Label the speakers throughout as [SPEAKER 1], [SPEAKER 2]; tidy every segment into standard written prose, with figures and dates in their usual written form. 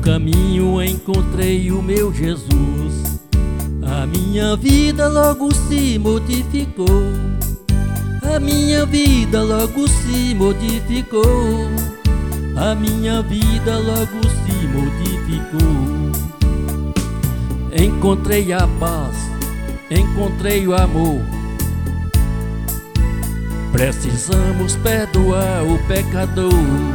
[SPEAKER 1] caminho encontrei o meu Jesus. A minha vida logo se modificou. A minha vida logo se modificou. A minha vida logo se modificou. Encontrei a paz, encontrei o amor. Precisamos perdoar o pecador.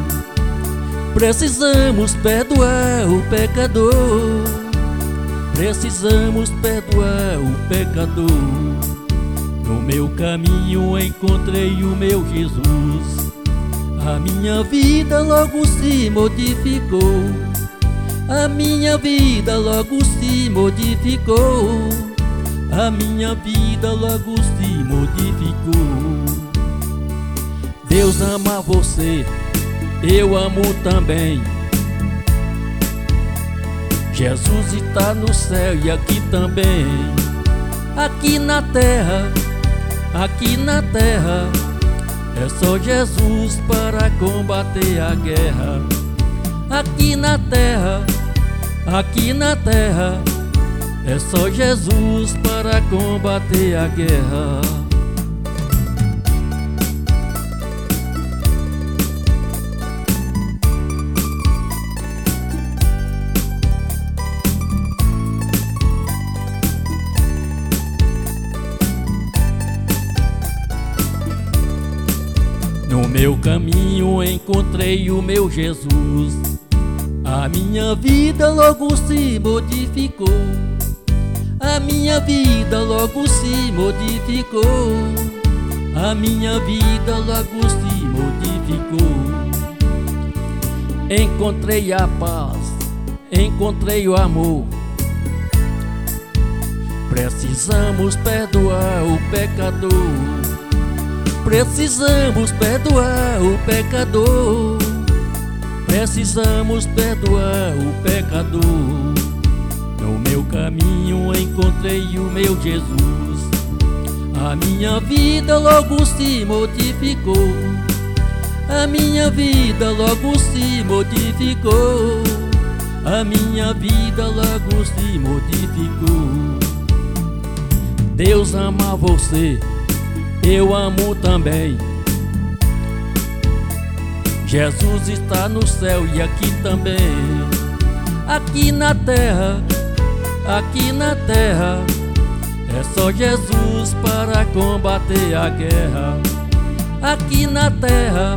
[SPEAKER 1] Precisamos perdoar o pecador. Precisamos perdoar o pecador. No meu caminho encontrei o meu Jesus. A minha vida logo se modificou. A minha vida logo se modificou. A minha vida logo se modificou. Deus ama você, eu amo também. Jesus está no céu e aqui também. Aqui na terra, é só Jesus para combater a guerra. Aqui na terra, é só Jesus para combater a guerra. No meu caminho encontrei o meu Jesus. A minha vida logo se modificou. A minha vida logo se modificou. A minha vida logo se modificou. Encontrei a paz, encontrei o amor. Precisamos perdoar o pecador. Precisamos perdoar o pecador. Precisamos perdoar o pecador. No meu caminho encontrei o meu Jesus. A minha vida logo se modificou. A minha vida logo se modificou. A minha vida logo se modificou. Deus ama você, eu amo também. Jesus está no céu e aqui também. Aqui na terra, é só Jesus para combater a guerra. Aqui na terra,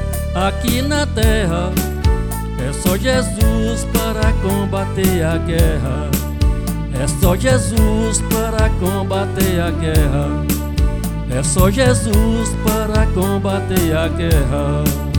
[SPEAKER 1] é só Jesus para combater a guerra. É só Jesus para combater a guerra. É só Jesus para combater a guerra.